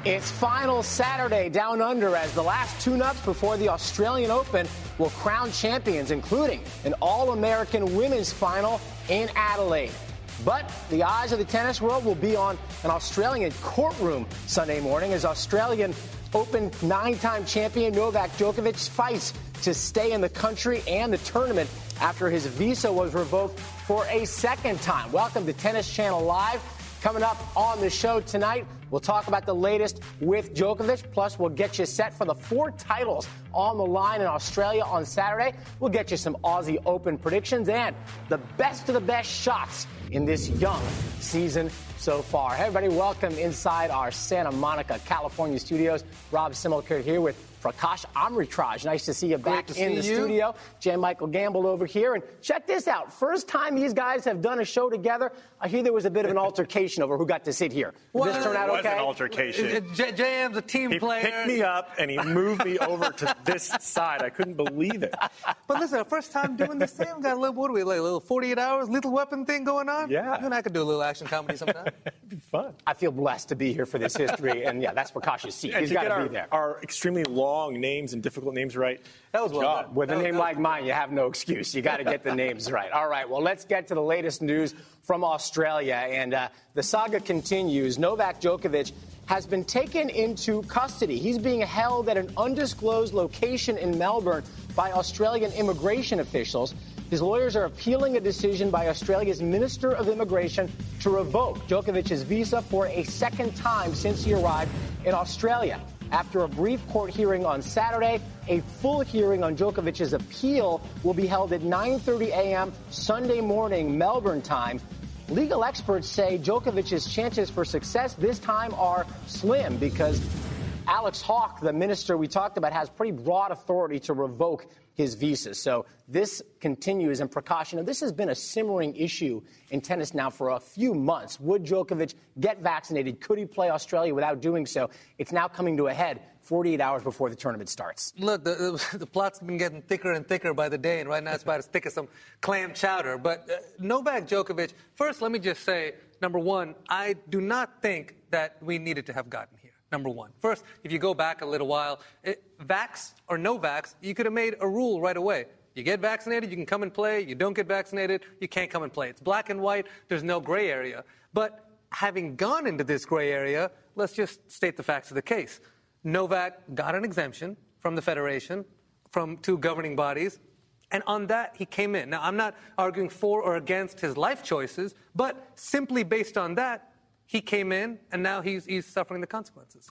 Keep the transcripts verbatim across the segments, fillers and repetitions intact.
It's final Saturday down under as the last tune-ups before the Australian Open will crown champions, including an All-American women's final in Adelaide. But the eyes of the tennis world will be on an Australian courtroom Sunday morning as Australian Open nine-time champion Novak Djokovic fights to stay in the country and the tournament after his visa was revoked for a second time. Welcome to Tennis Channel Live. Coming up on the show tonight, we'll talk about the latest with Djokovic, plus we'll get you set for the four titles on the line in Australia on Saturday. We'll get you some Aussie Open predictions and the best of the best shots in this young season so far. Hey, everybody, welcome inside our Santa Monica, California studios. Rob Similkert here with Prakash Amritraj. Nice to see you back to in see the you. studio. J. Michael Gamble over here. And check this out. First time these guys have done a show together, I hear there was a bit of an altercation over who got to sit here. Did Well, this turn out It was okay? an altercation. J- JM's a team He player. picked me up and he moved me over to this side. I couldn't believe it. But listen, our first time doing this thing, we got a little, what are we, like a little forty-eight hours, Lethal Weapon thing going on? Yeah. You and I could do a little action comedy sometime. It'd be fun. I feel blessed to be here for this history. And, yeah, that's Prakash's seat. And He's to got get to our, be there. our extremely long names and difficult names right. That was well job. done. With a That was- name that was- like mine, you have no excuse. You got to get the names right. All right, well, let's get to the latest news from Australia. And uh, the saga continues. Novak Djokovic has been taken into custody. He's being held at an undisclosed location in Melbourne by Australian immigration officials. His lawyers are appealing a decision by Australia's Minister of Immigration to revoke Djokovic's visa for a second time since he arrived in Australia. After a brief court hearing on Saturday, a full hearing on Djokovic's appeal will be held at nine thirty a.m. Sunday morning, Melbourne time. Legal experts say Djokovic's chances for success this time are slim because Alex Hawke, the minister we talked about, has pretty broad authority to revoke his visa. So this continues. And precaution, and this has been a simmering issue in tennis now for a few months. Would Djokovic get vaccinated? Could he play Australia without doing so? It's now coming to a head forty-eight hours before the tournament starts. Look, the, the, the plot's been getting thicker and thicker by the day, and right now it's about as thick as some clam chowder. But uh, Novak Djokovic, first, let me just say, number one, I do not think that we needed to have gotten here. Number one. First, if you go back a little while, it, vax or no vax, you could have made a rule right away. You get vaccinated, you can come and play. You don't get vaccinated, you can't come and play. It's black and white. There's no gray area. But having gone into this gray area, let's just state the facts of the case. Novak got an exemption from the federation, from two governing bodies, and on that, he came in. Now, I'm not arguing for or against his life choices, but simply based on that, he came in, and now he's, he's suffering the consequences.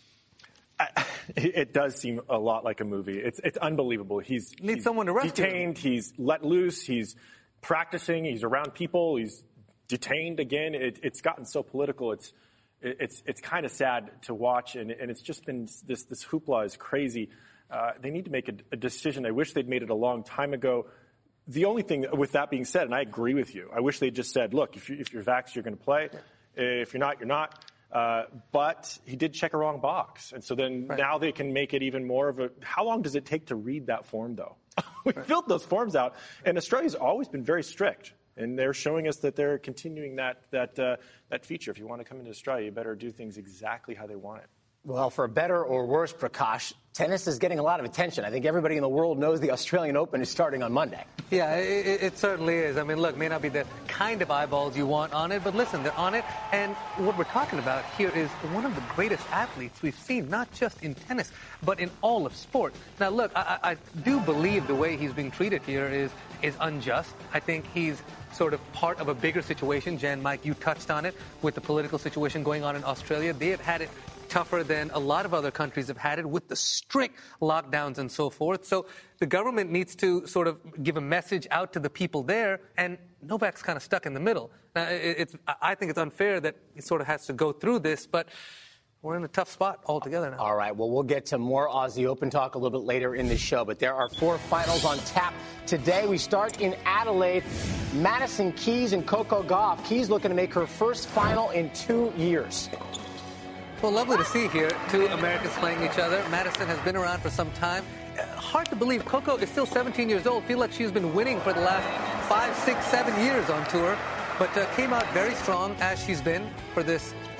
I, it does seem a lot like a movie. It's it's unbelievable. He's, Needs he's someone to rescue detained. He's let loose. He's practicing. He's around people. He's detained again. It, it's gotten so political. It's it, it's it's kind of sad to watch, and, and it's just been this this hoopla is crazy. Uh, they need to make a, a decision. I wish they'd made it a long time ago. The only thing, with that being said, and I agree with you, I wish they just said, look, if, you, if you're vaxxed, you're going to play. If you're not, you're not. Uh, but he did check a wrong box. And so then right. now they can make it even more of a... How long does it take to read that form, though? we right. filled those forms out. And Australia's always been very strict. And they're showing us that they're continuing that, that, uh, that feature. If you want to come into Australia, you better do things exactly how they want it. Well, for better or worse, Prakash, tennis is getting a lot of attention. I think everybody in the world knows the Australian Open is starting on Monday. Yeah, it, it certainly is. I mean, look, may not be the kind of eyeballs you want on it, but listen, they're on it. And what we're talking about here is one of the greatest athletes we've seen, not just in tennis, but in all of sport. Now, look, I, I do believe the way he's being treated here is, is unjust. I think he's sort of part of a bigger situation. Jan, Mike, you touched on it with the political situation going on in Australia. They have had it tougher than a lot of other countries have had it with the strict lockdowns and so forth. So the government needs to sort of give a message out to the people there, and Novak's kind of stuck in the middle. Now, it's, I think it's unfair that he sort of has to go through this, but we're in a tough spot altogether now. All right, well, we'll get to more Aussie Open talk a little bit later in the show, but there are four finals on tap today. We start in Adelaide. Madison Keys and Coco Gauff. Keys looking to make her first final in two years. Well, lovely to see here, two Americans playing each other. Madison has been around for some time. Uh, hard to believe Coco is still seventeen years old. Feel like she's been winning for the last five, six, seven years on tour. But uh, came out very strong, as she's been for this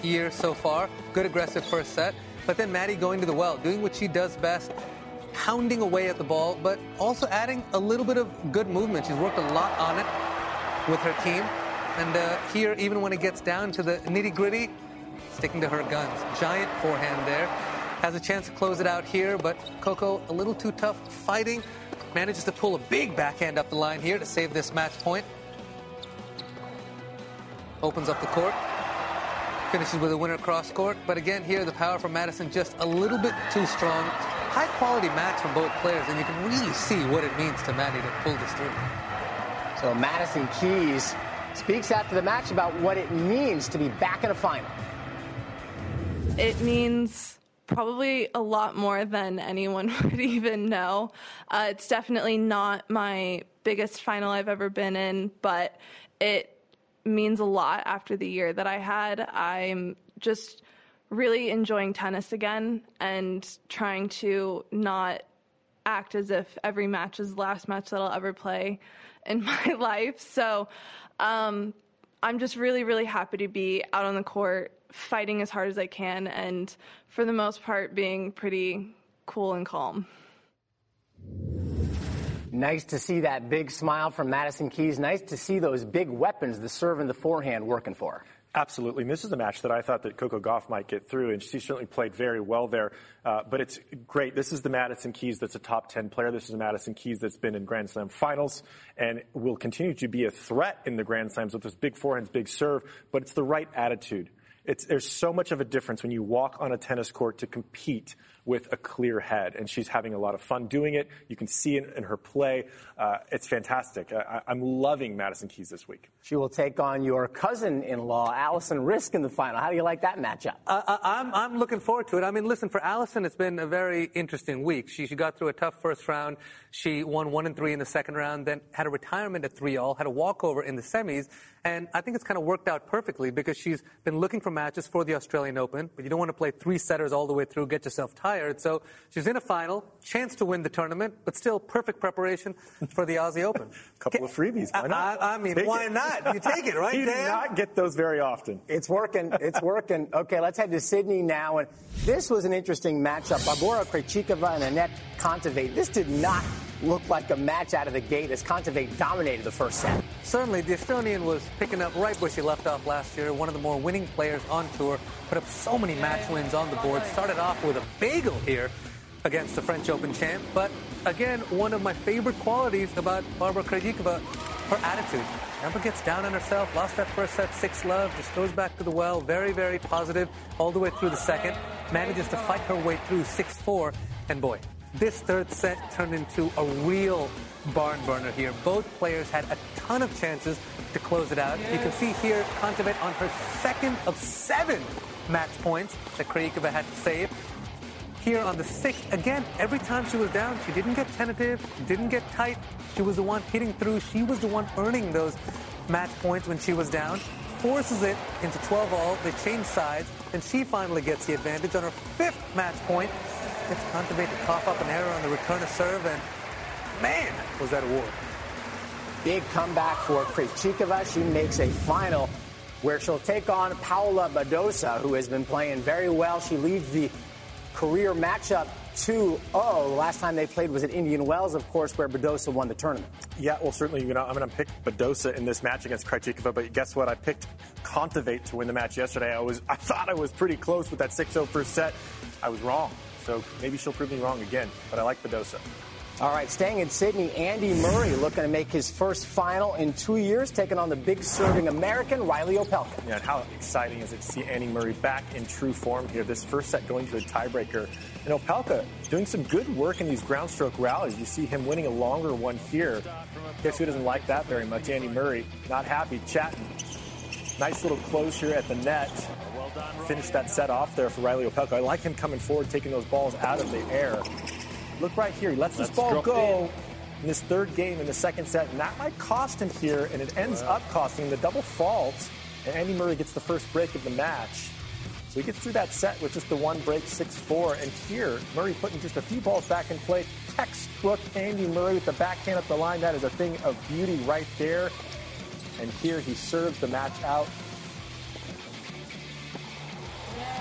year so far. Good aggressive first set. But then Maddie going to the well, doing what she does best, pounding away at the ball, but also adding a little bit of good movement. She's worked a lot on it with her team. And uh, here, even when it gets down to the nitty-gritty, sticking to her guns. Giant forehand there. Has a chance to close it out here, but Coco a little too tough fighting. Manages to pull a big backhand up the line here to save this match point. Opens up the court. Finishes with a winner cross court. But again, here the power from Madison just a little bit too strong. High quality match from both players, and you can really see what it means to Maddie to pull this through. So Madison Keys speaks after the match about what it means to be back in a final. It means probably a lot more than anyone would even know. Uh, it's definitely not my biggest final I've ever been in, but it means a lot after the year that I had. I'm just really enjoying tennis again and trying to not act as if every match is the last match that I'll ever play in my life. So um, I'm just really, really happy to be out on the court, fighting as hard as I can, and for the most part being pretty cool and calm. Nice to see that big smile from Madison Keys. Nice to see those big weapons, the serve and the forehand, working for her. Absolutely. And this is a match that I thought that Coco Gauff might get through, and she certainly played very well there. Uh, but it's great. This is the Madison Keys that's a top ten player. This is the Madison Keys that's been in Grand Slam finals and will continue to be a threat in the Grand Slams with this big forehand, big serve. But it's the right attitude. It's, there's so much of a difference when you walk on a tennis court to compete with a clear head, and she's having a lot of fun doing it. You can see it in her play. Uh, it's fantastic. I, I'm loving Madison Keys this week. She will take on your cousin-in-law, Allison Risk, in the final. How do you like that matchup? Uh, I'm, I'm looking forward to it. I mean, listen, for Allison, it's been a very interesting week. She, she got through a tough first round. She won one and three in the second round, then had a retirement at three all, had a walkover in the semis, and I think it's kind of worked out perfectly because she's been looking for matches for the Australian Open, but you don't want to play three setters all the way through, get yourself tired. So she's in a final, chance to win the tournament, but still perfect preparation for the Aussie Open. A couple of freebies. Why not? I, I mean, take why it. not? You take it, right, You Dan? do not get those very often. It's working. It's working. Okay, let's head to Sydney now. And this was an interesting matchup. Barbora Krejcikova and Anett Kontaveit. This did not look like a match out of the gate as Kontaveit dominated the first set. Certainly, the Estonian was picking up right where she left off last year. One of the more winning players on tour. Put up so many match wins on the board. Started off with a bagel here against the French Open champ. But again, one of my favorite qualities about Barbora Krejcikova, her attitude. Never gets down on herself. Lost that first set, six love. Just goes back to the well. Very, very positive all the way through the second. Manages to fight her way through six four. And boy, this third set turned into a real barn burner here. Both players had a ton of chances to close it out. You can see here Kontaveit on her second of seven match points that Krejcikova had to save. Here on the sixth, again, every time she was down, she didn't get tentative, didn't get tight. She was the one hitting through. She was the one earning those match points when she was down. Forces it into twelve all. They change sides, and she finally gets the advantage on her fifth match point. Gets Kontaveit to cough up an error on the return of serve, and man, was that a war. Big comeback for Krejcikova. She makes a final where she'll take on Paula Badosa, who has been playing very well. She leads the career matchup two oh. The last time they played was at Indian Wells, of course, where Badosa won the tournament. Yeah, well, certainly, you know, I'm going to pick Badosa in this match against Krejcikova, but guess what? I picked Kontaveit to win the match yesterday. I was, I thought I was pretty close with that six oh first set. I was wrong. So maybe she'll prove me wrong again, but I like Badosa. All right, staying in Sydney, Andy Murray looking to make his first final in two years, taking on the big serving American, Riley Opelka. Yeah, and how exciting is it to see Andy Murray back in true form here. This first set going to the tiebreaker. And Opelka doing some good work in these ground stroke rallies. You see him winning a longer one here. Guess who doesn't like that very much? Andy Murray, not happy, chatting. Nice little close here at the net. Finish that set off there for Riley Opelka. I like him coming forward, taking those balls out of the air. Look right here. He lets this ball go in. in this third game in the second set, and that might cost him here, and it ends wow. up costing him the double fault, and Andy Murray gets the first break of the match. So he gets through that set with just the one break, six four, and here, Murray putting just a few balls back in play. Textbook Andy Murray with the backhand up the line. That is a thing of beauty right there. And here he serves the match out.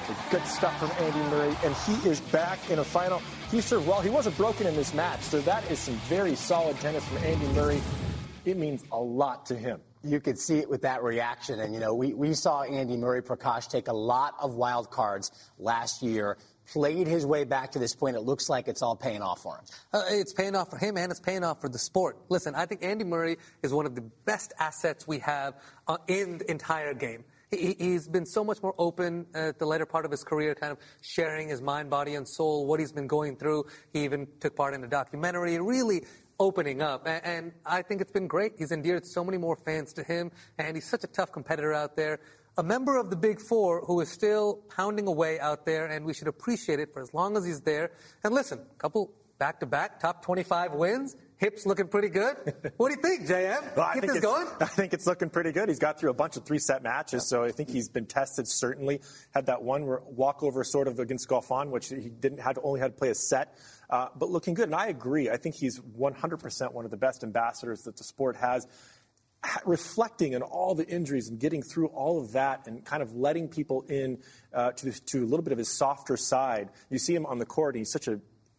Good stuff from Andy Murray, and he is back in a final. He served well. He wasn't broken in this match, so that is some very solid tennis from Andy Murray. It means a lot to him. You could see it with that reaction. And, you know, we, we saw Andy Murray, Prakash, take a lot of wild cards last year, played his way back to this point. It looks like it's all paying off for him. Uh, it's paying off for him, and it's paying off for the sport. Listen, I think Andy Murray is one of the best assets we have uh, in the entire game. He, he's been so much more open uh, at the later part of his career, kind of sharing his mind, body, and soul, what he's been going through. He even took part in a documentary, really opening up, and, and I think it's been great. He's endeared so many more fans to him, and he's such a tough competitor out there. A member of the Big Four who is still pounding away out there, and we should appreciate it for as long as he's there. And listen, a couple back-to-back top twenty-five wins. Hips looking pretty good. What do you think, J M? Well, I Get think this it's, going? I think it's looking pretty good. He's got through a bunch of three-set matches, so I think he's been tested, certainly. Had that one walkover sort of against Goffin, which he didn't had to, only had to play a set. Uh, but looking good, and I agree. I think he's one hundred percent one of the best ambassadors that the sport has, reflecting on all the injuries and getting through all of that and kind of letting people in uh, to, to a little bit of his softer side. You see him on the court, and he's such a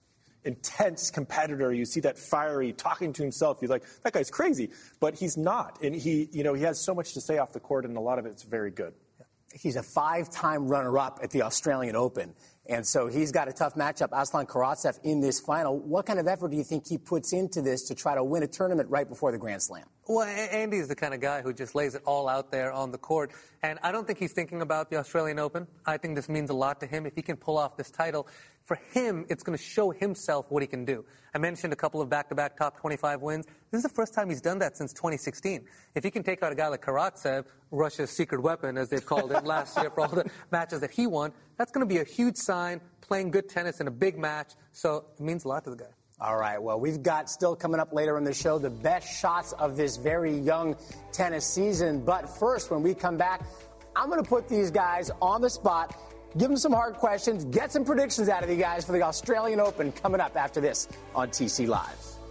intense competitor. You see that fiery, talking to himself. You're like, that guy's crazy. But he's not. And he, you know, he has so much to say off the court, and a lot of it's very good. He's a five-time runner-up at the Australian Open. And so he's got a tough matchup, Aslan Karatsev, in this final. What kind of effort do you think he puts into this to try to win a tournament right before the Grand Slam? Well, Andy's the kind of guy who just lays it all out there on the court. And I don't think he's thinking about the Australian Open. I think this means a lot to him. If he can pull off this title, for him, it's going to show himself what he can do. I mentioned a couple of back-to-back top twenty-five wins. This is the first time he's done that since twenty sixteen. If he can take out a guy like Karatsev, Russia's secret weapon, as they've called it last year for all the matches that he won, that's going to be a huge sign, playing good tennis in a big match. So it means a lot to the guy. All right, well, we've got still coming up later in the show the best shots of this very young tennis season. But first, when we come back, I'm going to put these guys on the spot, give them some hard questions, get some predictions out of you guys for the Australian Open coming up after this on T C Live.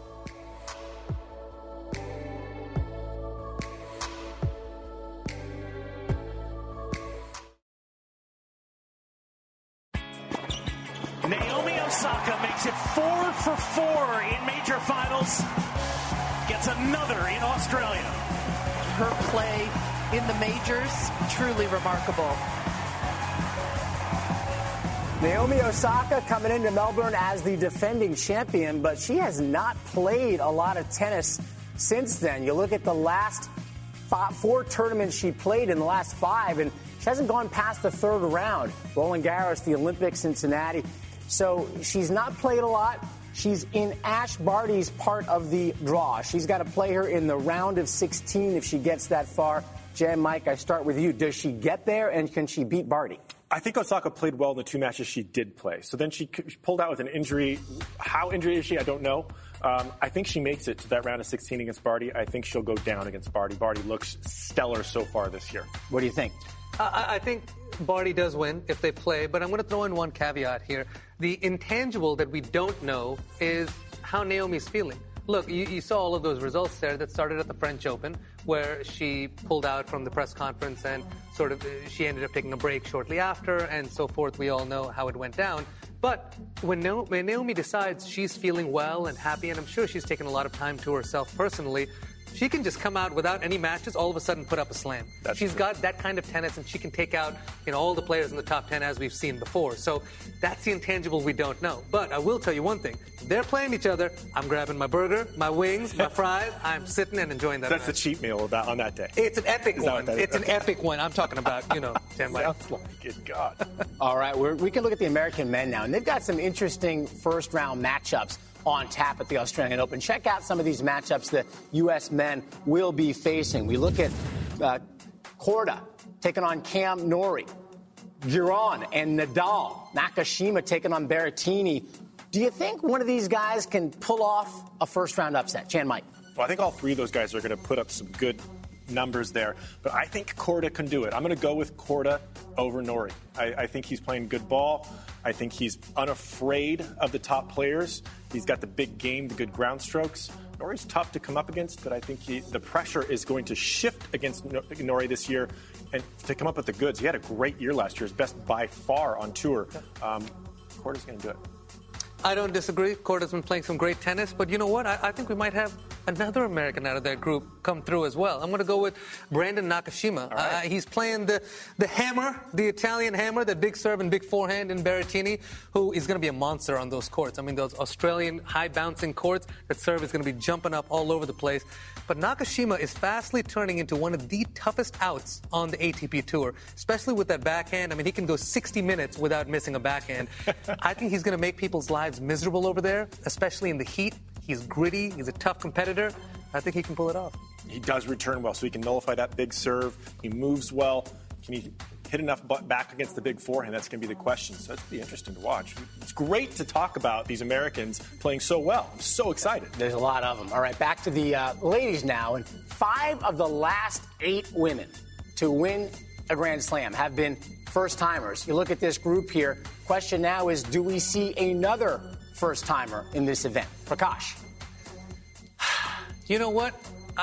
Naomi Osaka makes it four for four in major finals. Gets another in Australia. Her play in the majors, truly remarkable. Naomi Osaka coming into Melbourne as the defending champion, but she has not played a lot of tennis since then. You look at the last five, four tournaments she played in the last five, and she hasn't gone past the third round. Roland Garros, the Olympics, Cincinnati. So she's not played a lot. She's in Ash Barty's part of the draw. She's got to play her in the round of sixteen if she gets that far. Jen, Mike, I start with you. Does she get there, and can she beat Barty? I think Osaka played well in the two matches she did play. So then she pulled out with an injury. How injured is she? I don't know. Um, I think she makes it to that round of sixteen against Barty. I think she'll go down against Barty. Barty looks stellar so far this year. What do you think? I, I think Barty does win if they play, but I'm going to throw in one caveat here. The intangible that we don't know is how Naomi's feeling. Look, you, you saw all of those results there that started at the French Open, where she pulled out from the press conference and sort of uh, she ended up taking a break shortly after and so forth. We all know how it went down. But when, no- when Naomi decides she's feeling well and happy, and I'm sure she's taken a lot of time to herself personally, she can just come out without any matches, all of a sudden put up a slam. That's She's true. got that kind of tennis, and she can take out, you know, all the players in the top ten as we've seen before. So that's the intangible we don't know. But I will tell you one thing. If they're playing each other, I'm grabbing my burger, my wings, my fries. I'm sitting and enjoying that That's match. the cheat meal about, on that day. It's an epic Is that one. what that is? It's an epic one. I'm talking about, you know, Jen White. Sounds like it, God. All right, we're, we can look at the American men now, and they've got some interesting first-round matchups on tap at the Australian Open. Check out some of these matchups the U S men will be facing. We look at uh, Korda taking on Cam Norrie, Giron and Nadal, Nakashima taking on Berrettini. Do you think one of these guys can pull off a first-round upset? Chan Mike. Well, I think all three of those guys are going to put up some good numbers there. But I think Korda can do it. I'm going to go with Korda over Norrie. I, I think he's playing good ball. I think he's unafraid of the top players. He's got the big game, the good ground strokes. Norrie's tough to come up against, but I think he, the pressure is going to shift against Norrie this year and to come up with the goods. He had a great year last year, his best by far on tour. Um, Korda's going to do it. I don't disagree. Korda's been playing some great tennis, but you know what? I, I think we might have another American out of that group come through as well. I'm going to go with Brandon Nakashima. Right. Uh, he's playing the, the hammer, the Italian hammer, the big serve and big forehand in Berrettini, who is going to be a monster on those courts. I mean, those Australian high-bouncing courts, that serve is going to be jumping up all over the place. But Nakashima is fastly turning into one of the toughest outs on the A T P Tour, especially with that backhand. I mean, he can go sixty minutes without missing a backhand. I think he's going to make people's lives miserable over there, especially in the heat. He's gritty. He's a tough competitor. I think he can pull it off. He does return well, so he can nullify that big serve. He moves well. Can he hit enough back against the big forehand? That's going to be the question. So it's going to be interesting to watch. It's great to talk about these Americans playing so well. I'm so excited. There's a lot of them. All right, back to the uh, ladies now. And five of the last eight women to win a Grand Slam have been first-timers. You look at this group here. Question now is, do we see another first-timer in this event? Prakash. You know what?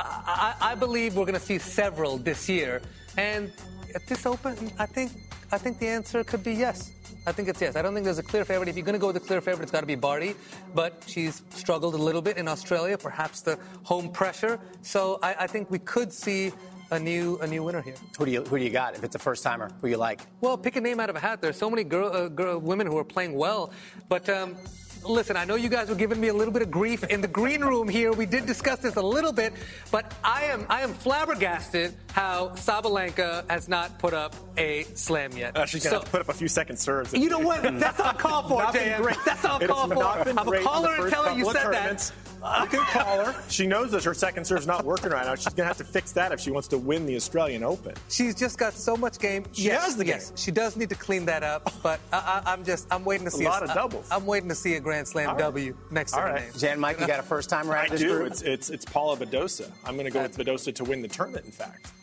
I, I, I believe we're going to see several this year. And at this Open, I think I think the answer could be yes. I think it's yes. I don't think there's a clear favorite. If you're going to go with a clear favorite, it's got to be Barty. But she's struggled a little bit in Australia, perhaps the home pressure. So I, I think we could see a new a new winner here. Who do you who do you got if it's a first timer? Who you like? Well, pick a name out of a hat. There's so many girl, uh, girl women who are playing well, but. Um, Listen, I know you guys were giving me a little bit of grief in the green room here. We did discuss this a little bit, but I am I am flabbergasted how Sabalenka has not put up a slam yet. Uh, she's going to so, have to put up a few second serves. You know what? That's all I'm called for, J M. That's all I'm called for. I'm going to call her and tell her you said that. You can call her. She knows that her second serve's not working right now. She's going to have to fix that if she wants to win the Australian Open. She's just got so much game. She yes, has the game. Yes, she does need to clean that up, but I, I, I'm just, I'm waiting to see a lot a, of doubles. I, I'm waiting to see a Grand Slam right. W next to All her right. name. Jan, Mike, you got a first timer out of this I do. group? It's, it's, it's Paula Badosa. I'm going to go That's with Badosa to win the tournament, in fact.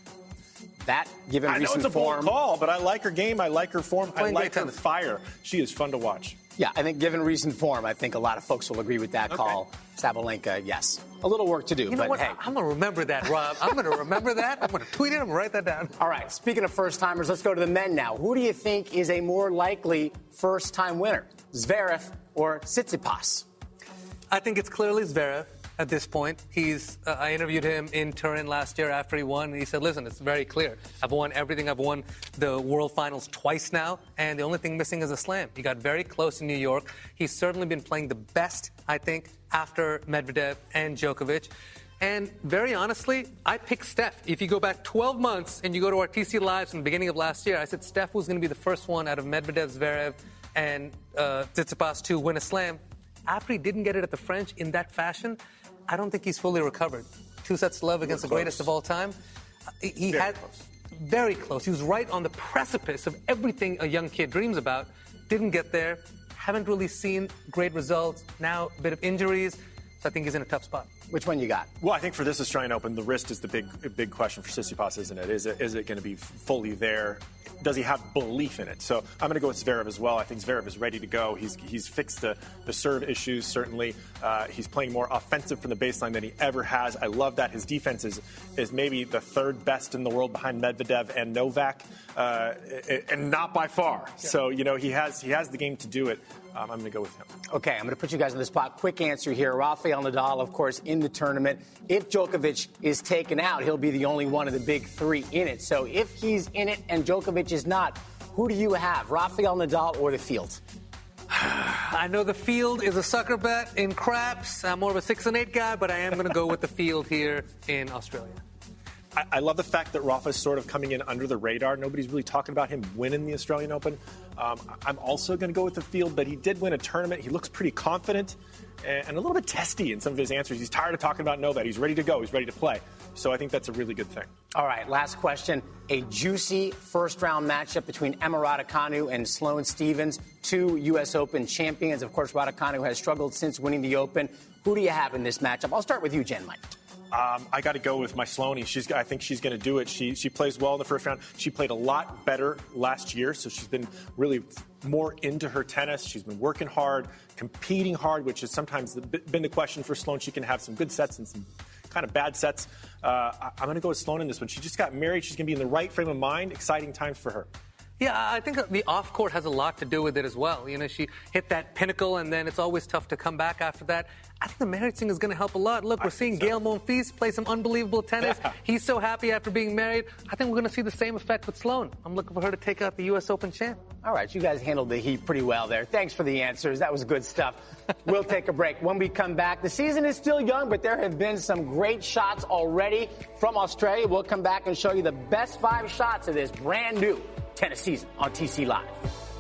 That, given I know recent it's a bold form, call, but I like her game. I like her form. I Playing like her tennis. fire. She is fun to watch. Yeah, I think given recent form, I think a lot of folks will agree with that Okay. call. Sabalenka, yes. A little work to do, You know but what? hey. I'm going to remember that, Rob. I'm going to remember that. I'm going to tweet it. I'm going to write that down. All right, speaking of first-timers, let's go to the men now. Who do you think is a more likely first-time winner, Zverev or Tsitsipas? I think it's clearly Zverev at this point. He's. Uh, I interviewed him in Turin last year after he won, and he said, listen, it's very clear. I've won everything. I've won the World Finals twice now, and the only thing missing is a slam. He got very close in New York. He's certainly been playing the best, I think, after Medvedev and Djokovic. And very honestly, I picked Steph. If you go back twelve months and you go to our T C Lives from the beginning of last year, I said Steph was going to be the first one out of Medvedev, Zverev, and uh, Tsitsipas to win a slam. After he didn't get it at the French in that fashion, I don't think he's fully recovered. Two sets to love against the greatest of all time. Uh, he he very had close. very close. He was right on the precipice of everything a young kid dreams about. Didn't get there. Haven't really seen great results. Now a bit of injuries. So I think he's in a tough spot. Which one you got? Well, I think for this Australian Open, the wrist is the big big question for Tsitsipas, isn't it? Is it, is it going to be fully there? Does he have belief in it? So I'm going to go with Zverev as well. I think Zverev is ready to go. He's he's fixed the, the serve issues, certainly. Uh, he's playing more offensive from the baseline than he ever has. I love that. His defense is, is maybe the third best in the world behind Medvedev and Novak, uh, and not by far. So, you know, he has he has the game to do it. Um, I'm going to go with him. Okay, I'm going to put you guys on the spot. Quick answer here. Rafael Nadal, of course, in the tournament. If Djokovic is taken out, he'll be the only one of the big three in it. So if he's in it and Djokovic is not, who do you have, Rafael Nadal or the field? I know the field is a sucker bet in craps. I'm more of a six and eight guy, but I am going to go with the field here in Australia. I, I love the fact that Rafa's sort of coming in under the radar. Nobody's really talking about him winning the Australian Open. Um, I'm also going to go with the field, but he did win a tournament. He looks pretty confident and, and a little bit testy in some of his answers. He's tired of talking about Novak. He's ready to go. He's ready to play. So I think that's a really good thing. All right, last question. A juicy first-round matchup between Emma Raducanu and Sloane Stephens, two U S Open champions. Of course, Raducanu has struggled since winning the Open. Who do you have in this matchup? I'll start with you, Jen Mike. Um, I got to go with my Sloane. She's, I think she's going to do it. She she plays well in the first round. She played a lot better last year, so she's been really more into her tennis. She's been working hard, competing hard, which has sometimes been the question for Sloane. She can have some good sets and some kind of bad sets. Uh, I'm going to go with Sloane in this one. She just got married. She's going to be in the right frame of mind. Exciting times for her. Yeah, I think the off-court has a lot to do with it as well. You know, she hit that pinnacle, and then it's always tough to come back after that. I think the marriage thing is going to help a lot. Look, we're seeing so. Gael Monfils play some unbelievable tennis. Yeah. He's so happy after being married. I think we're going to see the same effect with Sloane. I'm looking for her to take out the U S Open champ. All right, you guys handled the heat pretty well there. Thanks for the answers. That was good stuff. We'll take a break. When we come back, the season is still young, but there have been some great shots already from Australia. We'll come back and show you the best five shots of this brand new tennis season on T C Live.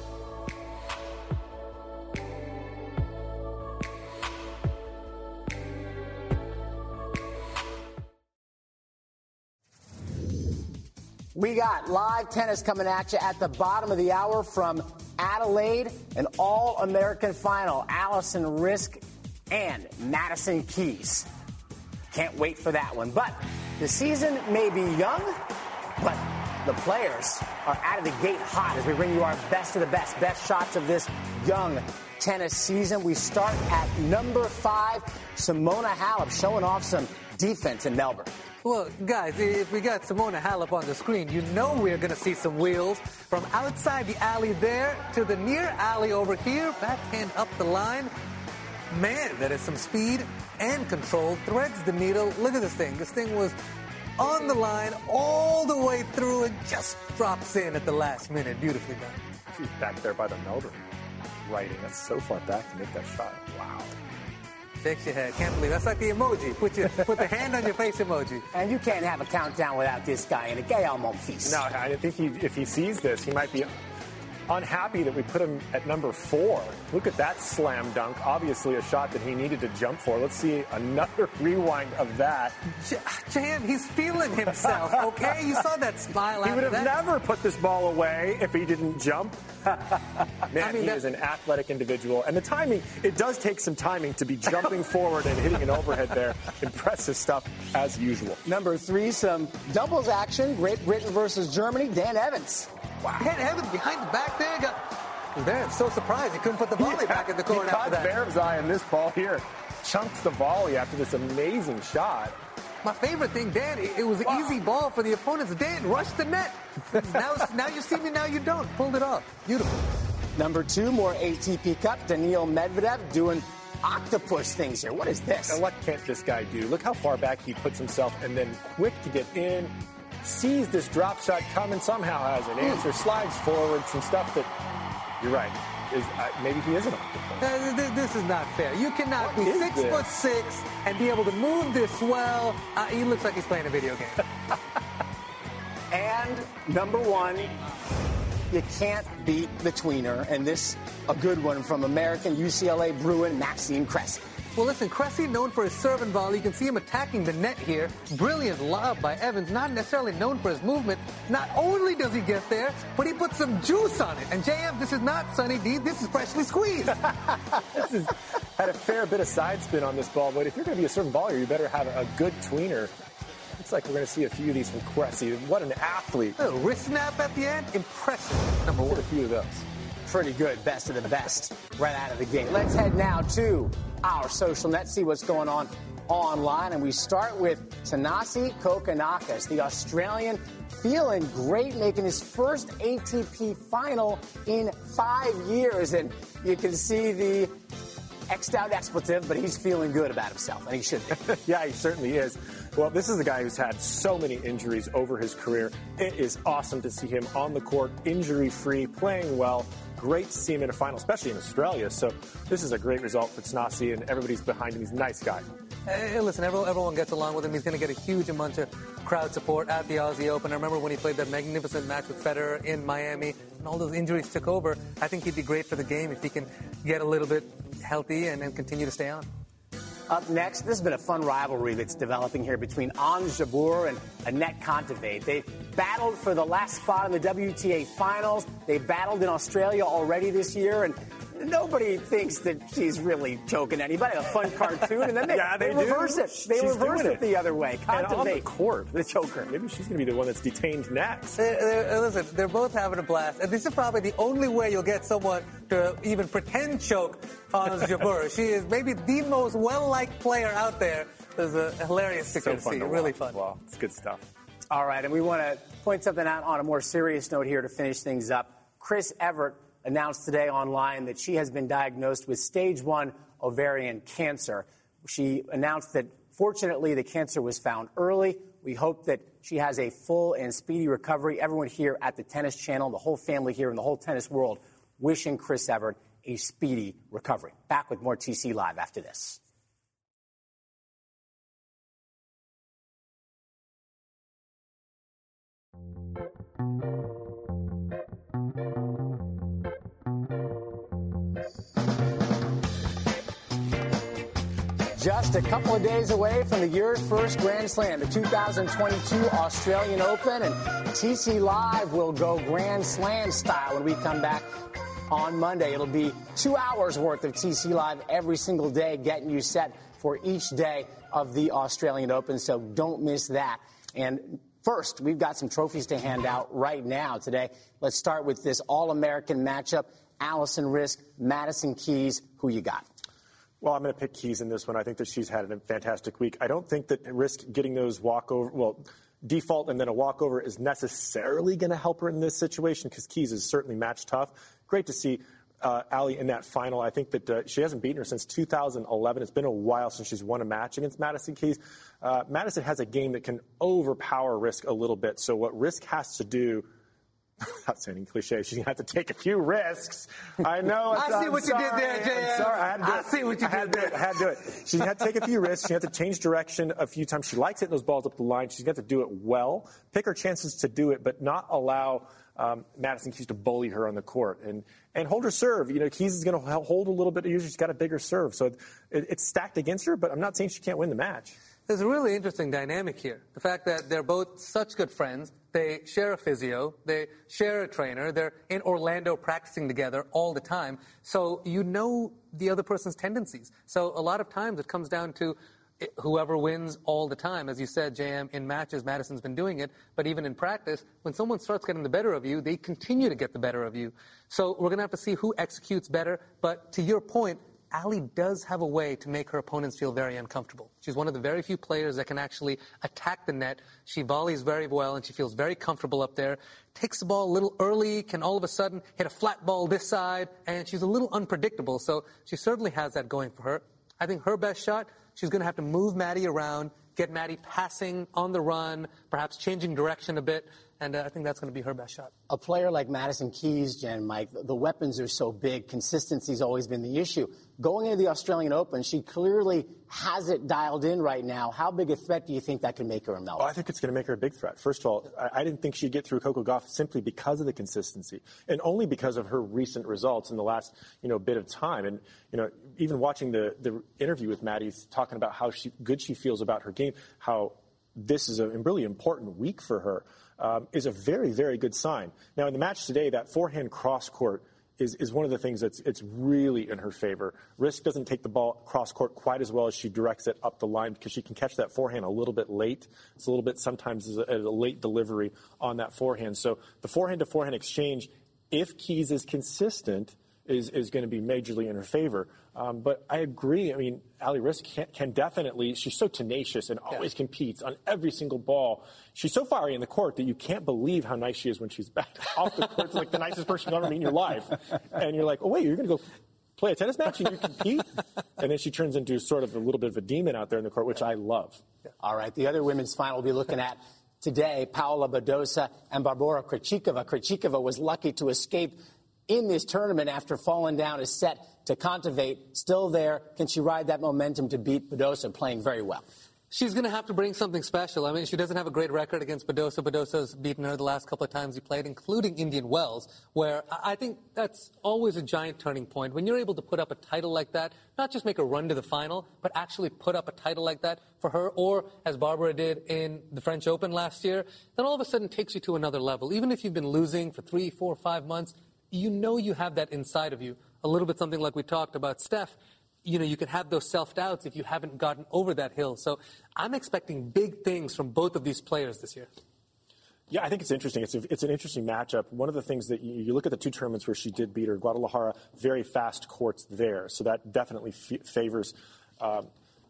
We got live tennis coming at you at the bottom of the hour from Adelaide, an all-American final. Allison Riske and Madison Keys. Can't wait for that one. But the season may be young, but the players are out of the gate hot as we bring you our best of the best, best shots of this young tennis season. We start at number five, Simona Halep, showing off some defense in Melbourne. Well, guys, if we got Simona Halep on the screen, you know we're going to see some wheels. From outside the alley there to the near alley over here, backhand up the line. Man, that is some speed and control. Threads the needle. Look at this thing. This thing was on the line all the way through and just drops in at the last minute. Beautifully done. She's back there by the Melbourne writing. That's so far back to make that shot. Wow. Shakes your head. Can't believe. That's like the emoji. Put your put the hand on your face emoji. And you can't have a countdown without this guy in a Gael Monfils. No, I think he, if he sees this, he might be unhappy that we put him at number four. Look at that slam dunk. Obviously a shot that he needed to jump for. Let's see another rewind of that. Jan, he's feeling himself, okay? You saw that smile after He would have that. never put this ball away if he didn't jump. Man, I mean, he is an athletic individual. And the timing, it does take some timing to be jumping forward and hitting an overhead there. Impressive stuff as usual. Number three, some doubles action. Great Britain versus Germany. Dan Evans. Wow. Dan Evans behind the back there. Got, there, I'm so surprised he couldn't put the volley yeah, back in the corner he after caught that. Zverev's eye in this ball here. Chunks the volley after this amazing shot. My favorite thing, Dan, it, it was an wow. easy ball for the opponents. Dan rushed the net. now, now you see me, now you don't. Pulled it off. Beautiful. Number two, more A T P Cup. Daniil Medvedev doing octopus things here. What is this? And what can't this guy do? Look how far back he puts himself and then quick to get in. Sees this drop shot coming, somehow has an answer, slides forward, some stuff that, you're right, is uh, maybe he isn't octopus. Uh, th- this is not fair. You cannot what be six this? foot six and be able to move this well. Uh, he looks like he's playing a video game. And number one, you can't beat the tweener, and this a good one from American U C L A Bruin Maxime Cressy. Well, listen, Cressy, known for his serve and volley. You can see him attacking the net here. Brilliant lob by Evans, not necessarily known for his movement. Not only does he get there, but he puts some juice on it. And J M, this is not Sunny D, this is freshly squeezed. This is, had a fair bit of side spin on this ball, but if you're going to be a serve and volleyer, you better have a good tweener. Looks like we're going to see a few of these from Cressy. What an athlete. A wrist snap at the end, impressive. Number one. A few of those. Pretty good, best of the best right out of the gate. Let's head now to our social net, see what's going on online. And we start with Thanasi Kokkinakis, the Australian, feeling great, making his first A T P final in five years. And you can see the X'd out expletive, but he's feeling good about himself, and he should be. Yeah, he certainly is. Well, this is a guy who's had so many injuries over his career. It is awesome to see him on the court, injury-free, playing well. Great to see him in a final, especially in Australia. So this is a great result for Thanasi, and everybody's behind him. He's a nice guy. Hey, listen, everyone, everyone gets along with him. He's going to get a huge amount of crowd support at the Aussie Open. I remember when he played that magnificent match with Federer in Miami, and all those injuries took over. I think he'd be great for the game if he can get a little bit healthy and, and continue to stay on. Up next, this has been a fun rivalry that's developing here between Ons Jabeur and Anett Kontaveit. They battled for the last spot in the W T A finals. They battled in Australia already this year, and nobody thinks that she's really choking anybody. A fun cartoon, and then they, yeah, they, they reverse do. it. They she's reverse it, it the other way. And on the Contivate. court, the choker. Maybe she's going to be the one that's detained next. They're, they're, listen, they're both having a blast, and this is probably the only way you'll get someone to even pretend choke on Jabeur. She is maybe the most well-liked player out there. It's a hilarious so to fun see. to Really watch. fun. Well, it's good stuff. All right, and we want to point something out on a more serious note here to finish things up. Chris Evert announced today online that she has been diagnosed with stage one ovarian cancer. She announced that, fortunately, the cancer was found early. We hope that she has a full and speedy recovery. Everyone here at the Tennis Channel, the whole family here, and the whole tennis world, wishing Chris Evert a speedy recovery. Back with more T C Live after this. Just a couple of days away from the year's first Grand Slam, the two thousand twenty-two Australian Open, and T C Live will go Grand Slam style when we come back on Monday. It'll be two hours worth of T C Live every single day, getting you set for each day of the Australian Open, so don't miss that. And first, we've got some trophies to hand out right now today. Let's start with this All-American matchup. Allison Risk, Madison Keys, who you got? Well, I'm going to pick Keys in this one. I think that she's had a fantastic week. I don't think that Risk getting those walkover, well, default and then a walkover is necessarily going to help her in this situation because Keys is certainly match tough. Great to see uh, Allie in that final. I think that uh, she hasn't beaten her since two thousand eleven. It's been a while since she's won a match against Madison Keys. Uh, Madison has a game that can overpower Risk a little bit. So what Risk has to do, without sounding cliche, she's going to have to take a few risks. I know. I see I'm what sorry, you did there, J M. I'm sorry. I, had to do I it. see what you I had did to do it. I had to do it. She had to take a few risks. She had to change direction a few times. She likes hitting those balls up the line. She's got to do it well, pick her chances to do it, but not allow um, Madison Keys to bully her on the court and and hold her serve. You know, Keys is going to hold a little bit. Usually she's got a bigger serve, so it, it, it's stacked against her. But I'm not saying she can't win the match. There's a really interesting dynamic here. The fact that they're both such good friends. They share a physio. They share a trainer. They're in Orlando practicing together all the time. So you know the other person's tendencies. So a lot of times it comes down to whoever wins all the time. As you said, J M, in matches, Madison's been doing it. But even in practice, when someone starts getting the better of you, they continue to get the better of you. So we're going to have to see who executes better. But to your point, Allie does have a way to make her opponents feel very uncomfortable. She's one of the very few players that can actually attack the net. She volleys very well, and she feels very comfortable up there. Takes the ball a little early, can all of a sudden hit a flat ball this side, and she's a little unpredictable. So she certainly has that going for her. I think her best shot, she's going to have to move Maddie around, get Maddie passing on the run, perhaps changing direction a bit, and uh, I think that's going to be her best shot. A player like Madison Keys, Jen, Mike, the weapons are so big. Consistency's always been the issue. Going into the Australian Open, she clearly has it dialed in right now. How big a threat do you think that can make her in Melbourne? Well, I think it's going to make her a big threat. First of all, I, I didn't think she'd get through Coco Gauff simply because of the consistency, and only because of her recent results in the last, you know, bit of time. And you know, even watching the the interview with Maddie, talking about how she, good she feels about her game, how this is a really important week for her, um, is a very, very good sign. Now, in the match today, that forehand cross court is, is one of the things that's it's really in her favor. Risk doesn't take the ball cross court quite as well as she directs it up the line because she can catch that forehand a little bit late. It's a little bit sometimes a, a late delivery on that forehand. So the forehand to forehand exchange, if Keys is consistent, is, is going to be majorly in her favor. Um, but I agree. I mean, Allie Risk can, can definitely, she's so tenacious and always yeah. competes on every single ball. She's so fiery in the court that you can't believe how nice she is when she's back off the court. It's like the nicest person you'll ever meet in your life. And you're like, oh, wait, you're going to go play a tennis match and you compete? And then she turns into sort of a little bit of a demon out there in the court, which I love. All right, the other women's final we'll be looking at today, Paula Badosa and Barbora Krejcikova. Krejcikova was lucky to escape in this tournament after falling down a set to Contivate. Still there. Can she ride that momentum to beat Badosa, playing very well? She's going to have to bring something special. I mean, she doesn't have a great record against Badosa. Badosa's beaten her the last couple of times he played, including Indian Wells, where I think that's always a giant turning point. When you're able to put up a title like that, not just make a run to the final, but actually put up a title like that for her, or as Barbara did in the French Open last year, then all of a sudden takes you to another level. Even if you've been losing for three, four, five months, you know you have that inside of you. a little bit something like we talked about Steph. You know, you can have those self-doubts if you haven't gotten over that hill. So I'm expecting big things from both of these players this year. Yeah, I think it's interesting. It's, a, it's an interesting matchup. One of the things that you, you look at the two tournaments where she did beat her, Guadalajara, very fast courts there. So that definitely f- favors um,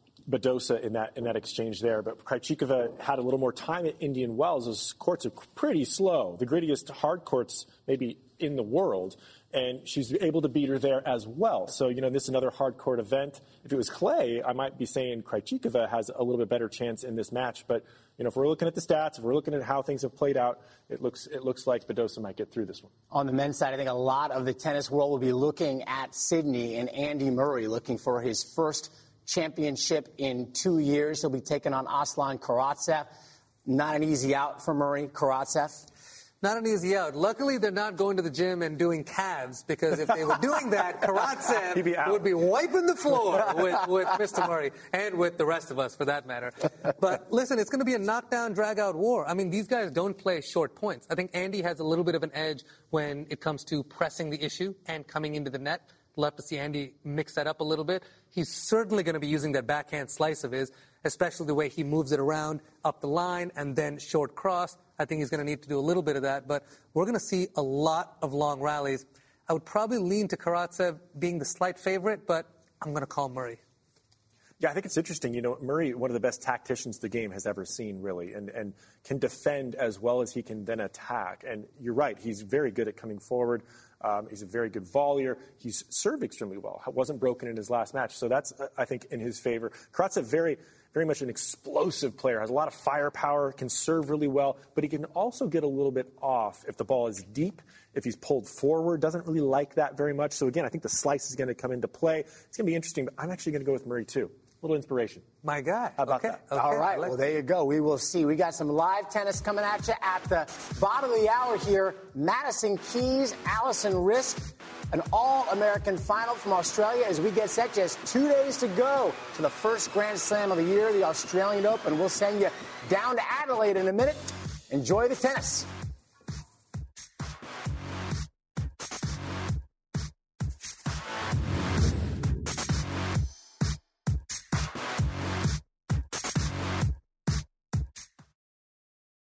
Badosa in that in that exchange there. But Krejcikova had a little more time at Indian Wells. Those courts are pretty slow, the grittiest hard courts maybe in the world. And she's able to beat her there as well. So, you know, this is another hard court event. If it was clay, I might be saying Krejcikova has a little bit better chance in this match. But, you know, if we're looking at the stats, if we're looking at how things have played out, it looks it looks like Badosa might get through this one. On the men's side, I think a lot of the tennis world will be looking at Sydney and Andy Murray, looking for his first championship in two years. He'll be taking on Aslan Karatsev. Not an easy out for Murray. Karatsev. Not an easy out. Luckily, they're not going to the gym and doing calves, because if they were doing that, Karatsev be would be wiping the floor with, with Mister Murray and with the rest of us, for that matter. But listen, it's going to be a knockdown, drag-out war. I mean, these guys don't play short points. I think Andy has a little bit of an edge when it comes to pressing the issue and coming into the net. Love to see Andy mix that up a little bit. He's certainly going to be using that backhand slice of his, especially the way he moves it around up the line and then short cross. I think he's going to need to do a little bit of that, but we're going to see a lot of long rallies. I would probably lean to Karatsev being the slight favorite, but I'm going to call Murray. Yeah, I think it's interesting. You know, Murray, one of the best tacticians the game has ever seen, really, and, and can defend as well as he can then attack. And you're right, he's very good at coming forward. Um, he's a very good volleyer. He's served extremely well. Wasn't broken in his last match. So that's, I think, in his favor. Karatsev, very, very much an explosive player, has a lot of firepower, can serve really well, but he can also get a little bit off if the ball is deep, if he's pulled forward. Doesn't really like that very much. So, again, I think the slice is going to come into play. It's going to be interesting, but I'm actually going to go with Murray, too. A little inspiration. My guy. How about okay. that? Okay. All right. Like well, there you go. We will see. We got some live tennis coming at you at the bottom of the hour here. Madison Keys, Allison Risk, an All-American final from Australia as we get set. Just two days to go to the first Grand Slam of the year, the Australian Open. We'll send you down to Adelaide in a minute. Enjoy the tennis.